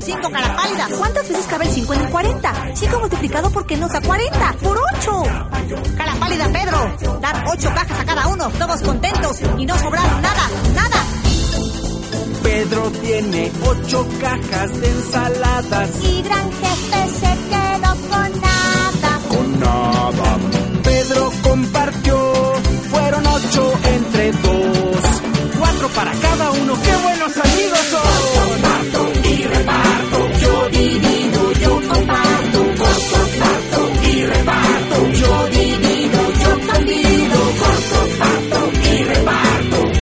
5, cara pálida. ¿Cuántas veces cabe el 5 en el 40? 5 multiplicado por qué nos da 40. ¡Por 8! Cara pálida, Pedro. Dar 8 cajas a cada uno, todos contentos y no sobrar nada, nada. Pedro tiene 8 cajas de ensaladas. Y gran jefe se quedó con nada. Con nada.